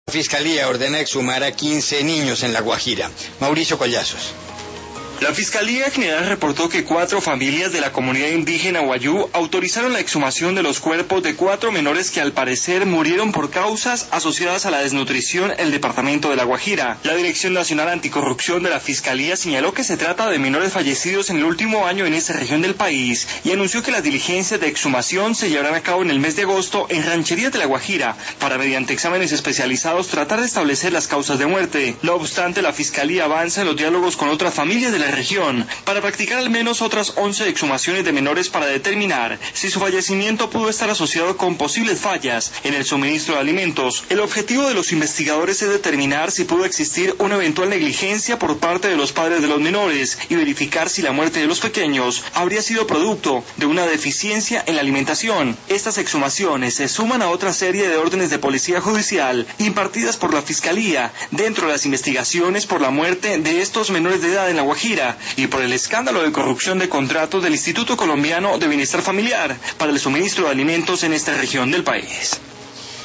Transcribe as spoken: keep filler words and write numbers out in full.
La Fiscalía ordena exhumar a quince niños en La Guajira. Mauricio Collazos. La Fiscalía General reportó que cuatro familias de la comunidad indígena Wayuu autorizaron la exhumación de los cuerpos de cuatro menores que al parecer murieron por causas asociadas a la desnutrición en el departamento de La Guajira. La Dirección Nacional Anticorrupción de la Fiscalía señaló que se trata de menores fallecidos en el último año en esa región del país y anunció que las diligencias de exhumación se llevarán a cabo en el mes de agosto en rancherías de La Guajira para, mediante exámenes especializados, tratar de establecer las causas de muerte. No obstante, la Fiscalía avanza en los diálogos con otras familias de la región para practicar al menos otras once exhumaciones de menores para determinar si su fallecimiento pudo estar asociado con posibles fallas en el suministro de alimentos. El objetivo de los investigadores es determinar si pudo existir una eventual negligencia por parte de los padres de los menores y verificar si la muerte de los pequeños habría sido producto de una deficiencia en la alimentación. Estas exhumaciones se suman a otra serie de órdenes de policía judicial impartidas por la Fiscalía dentro de las investigaciones por la muerte de estos menores de edad en La Guajira y por el escándalo de corrupción de contratos del Instituto Colombiano de Bienestar Familiar para el suministro de alimentos en esta región del país.